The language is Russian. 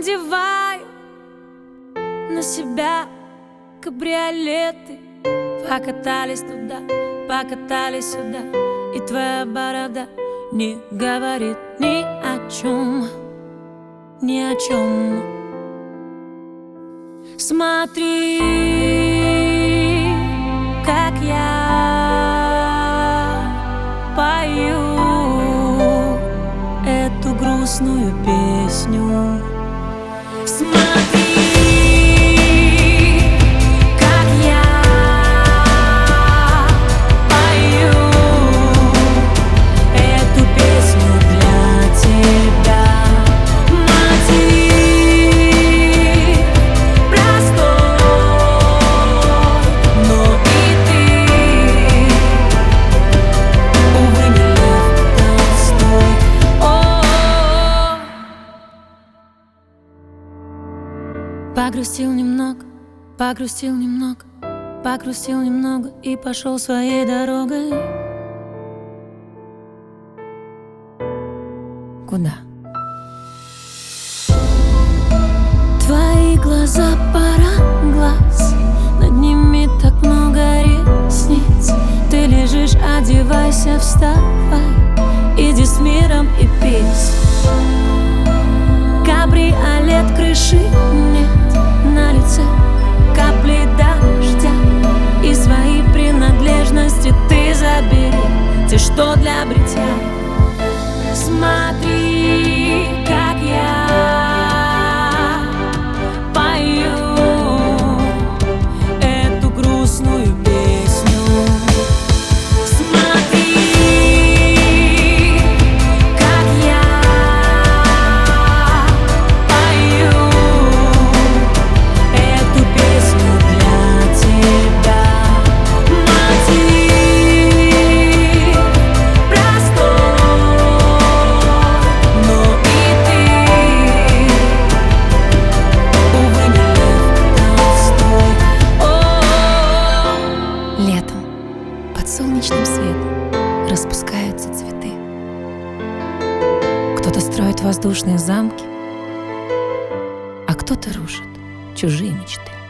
надеваю на себя кабриолеты. Покатались туда, покатались сюда, и твоя борода не говорит ни о чем, ни о чем. Смотри, как я пою эту грустную песню. Смотри, как я пою эту песню для тебя. Мотив простой, но и ты, увы, не Лев Толстой. Погрустил немного, погрустил немного, погрустил немного и пошел своей дорогой. Куда? Твои глаза, пара глаз, над ними так много ресниц. Ты лежишь, одевайся, вставай, иди с миром и пись. Кабриолет, крыши нет, на лице капли дождя, и свои принадлежности ты забери, те, что для бритья. Смотри, как я пою эту грустную песню. Смотри, как я пою эту песню для тебя. Мотив простой, но и ты, увы, не Лев Толстой. Летом под солнечным светом распускаются цветы. Кто-то строит воздушные замки, а кто-то рушит чужие мечты.